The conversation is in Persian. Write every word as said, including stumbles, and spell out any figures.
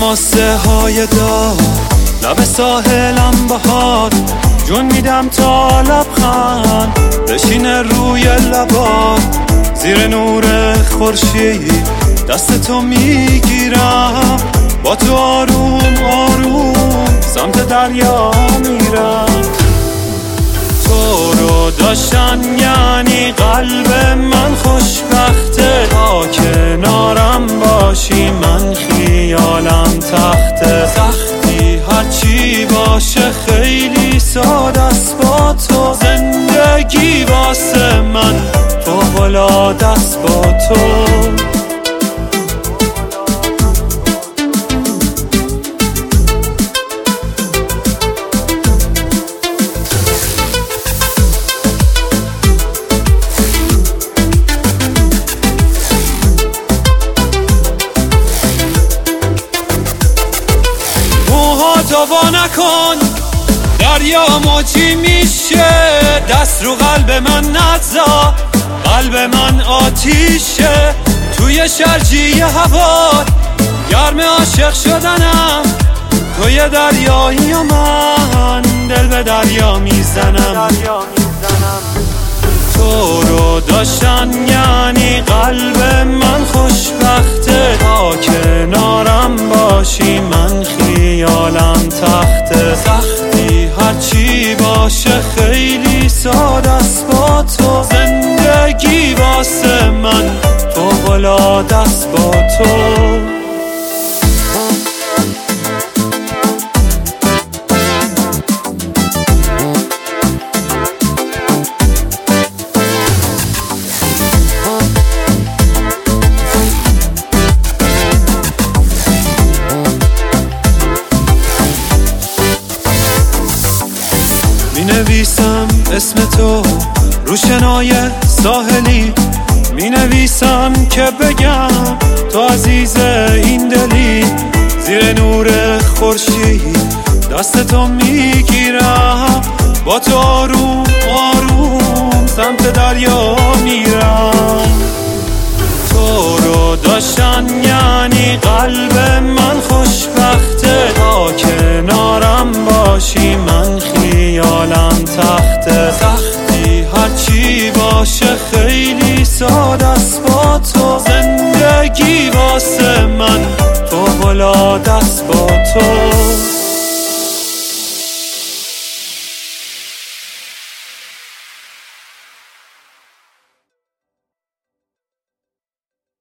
ماسه های دار لب ساحلم بهار جون میدم تا لبخند بشینه روی لبات زیر نور خورشید دست تو میگیرم با تو آروم آروم سمت دریا میرم تو رو داشتن یعنی قلب من خوشبخته تا کنارم باشی من خیالم تخته سختی هرچی باشه خیلی ساده است با تو زندگی واسه من فوق‌العاده است با تو تو با نکن دریا موجی میشه دست رو قلب من نذار قلب من آتیشه توی شرجی هوا گرم عاشق شدنم توی دریایی و من دل به دریا میزنم تو رو داشتن یعنی قلب من خوشبخته تا کنارم باشی من خیالم تخته سختی هرچی باشه خیلی ساده است با تو زندگی واسه من فوق‌العاده است با تو می نویسم اسم تو رو شنای ساحلی می نویسم که بگم تو عزیز این دلی زیر نور خورشید دست تو می گیرم با تو آروم آروم سمت دریا میرم تو رو داشتن یعنی قلب من خوشبخته تا کنارم باشی من خیالم تخته سختی هرچی باشه خیلی ساده است با تو زندگی واسه من فوق‌العاده است با تو